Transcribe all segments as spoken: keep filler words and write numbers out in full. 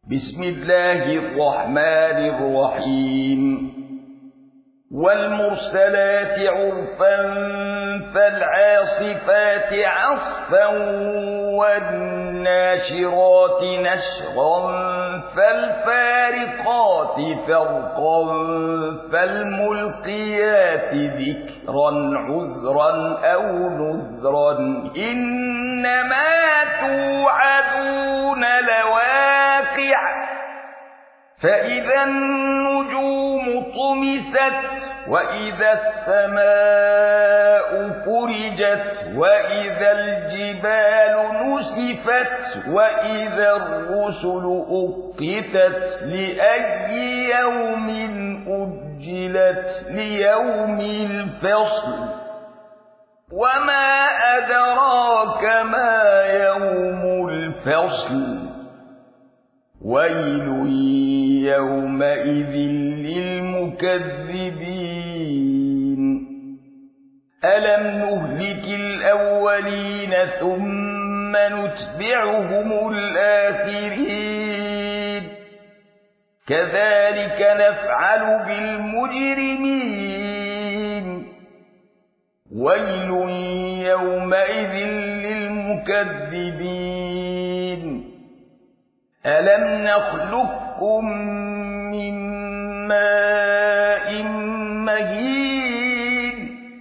بسم الله الرحمن الرحيم والمرسلات عرفا فالعاصفات عصفا والناشرات نشرا فالفارقات فرقا فالملقيات ذكرا عذرا أو نذرا إنما توعدون لواقع فإذا النجوم طمست وإذا السماء فرجت وإذا الجبال نسفت وإذا الرسل أقتت لأي يوم أجلت ليوم الفصل وما أدراك ما يوم الفصل ويل يومئذ للمكذبين ألم نهلك الأولين ثم نتبعهم الآخرين كذلك نفعل بالمجرمين ويل يومئذ للمكذبين ألم نخلقكم من ماء مهين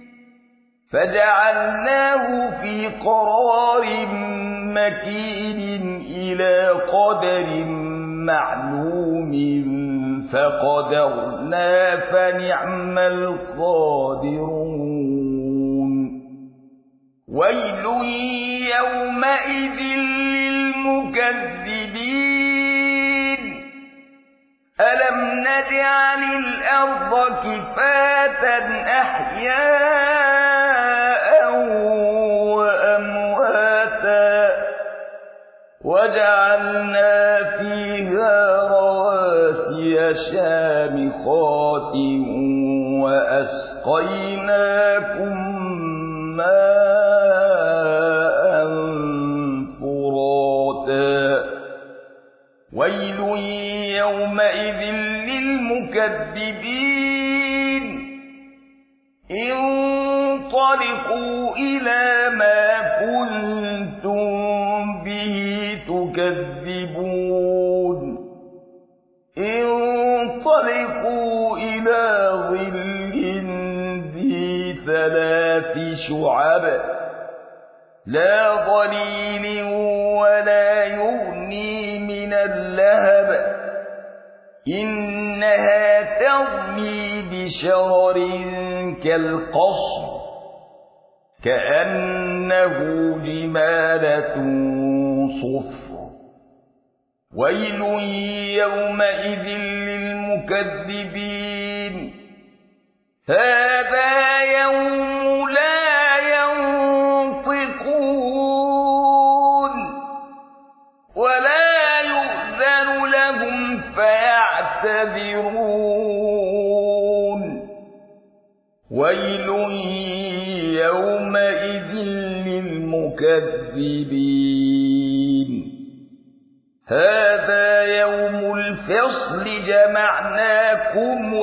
فجعلناه في قرار مكين إلى قدر معلوم فقدرنا فنعم القادرون ويل يومئذ للمكذبين ألم نجعل الأرض كفاتا أحياء وأمواتا وجعلنا فيها رواسي شامخات وأسقيناكم ماء فراتا ويل يومئذ للمكذبين انطلقوا إلى ما كنتم به تكذبون انطلقوا إلى ظل ذي ثلاث شعب لا ظليل ولا يغني من اللهب إنها ترمي بشرر كالقصر كأنه جمالة صفر ويل يومئذ للمكذبين هذا يوم لا ينطقون ولا يؤذن لهم فيعتذرون ويل يومئذ للمكذبين هذا يوم الفصل جمعناكم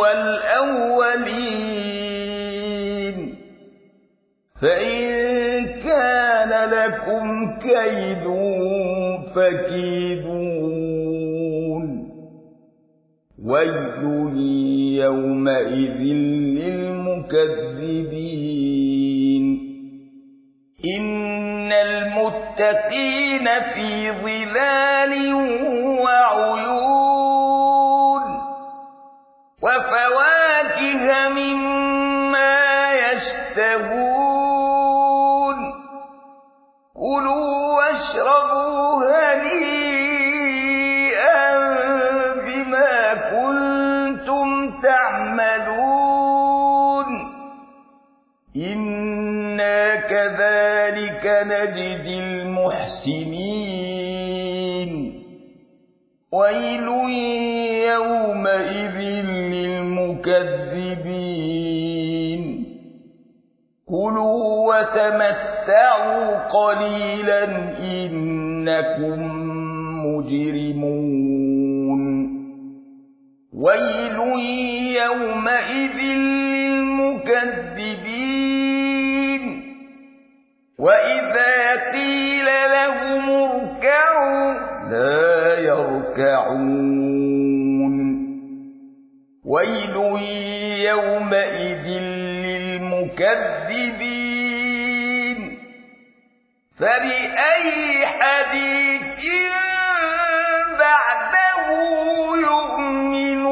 والأولين فإن كان لكم كيد فكيدون ويل يومئذ للمكذبين إن المتقين في ظلال وعيون وفواكه مما يشتهون كلوا واشربوا هنيئا بما كنتم تعملون إنا كذلك نجزي المحسنين ويل يومئذ للمكذبين كلوا وتمتعوا قليلا إنكم مجرمون. ويل يومئذ للمكذبين وإذا قيل لهم اركعوا لا يركعون ويل يومئذ للمكذبين فبأي حديث بعده يؤمنون